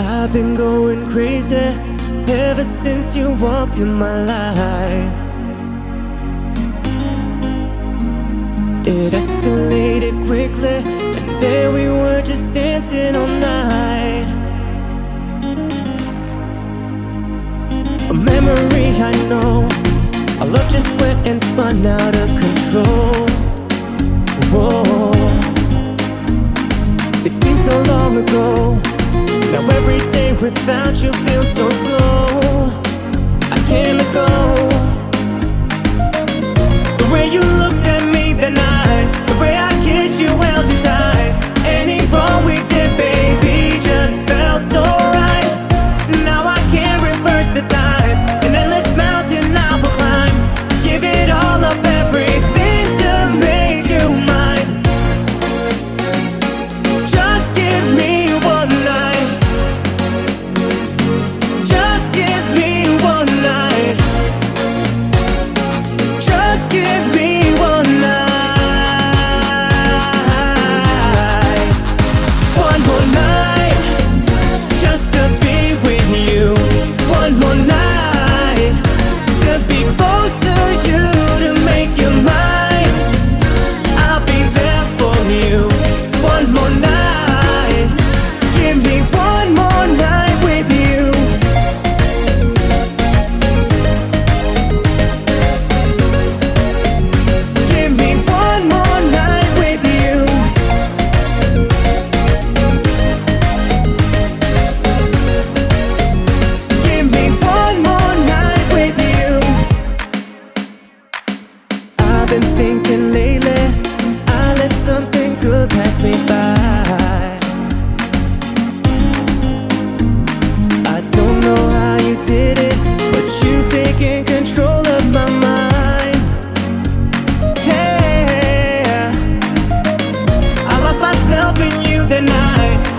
I've been going crazy ever since you walked in my life. It escalated quickly, and there we were just dancing all night. A memory I know, our love just went and spun out of control. Whoa, it seems so long ago. Now every day without you feels so slow. I can't let go. The way you looked at me that night, the way I kissed you, held you tight. Any wrong we did, baby, just felt so right. Now I can't reverse the time. An endless mountain I will climb. Give it all up, everything to make you mine. Just give me one night. Just give me one night. Just give me one night. One more night, just to be with you. One more night, to be close to you, to make you mine. I'll be there for you. One more night, give me one more night with you. Give me one more night with you. Give me one more night with you. I've been thinking lately, I let something good pass me by. I don't know how you did it, but you've taken control of my mind. Hey, I lost myself in you that night.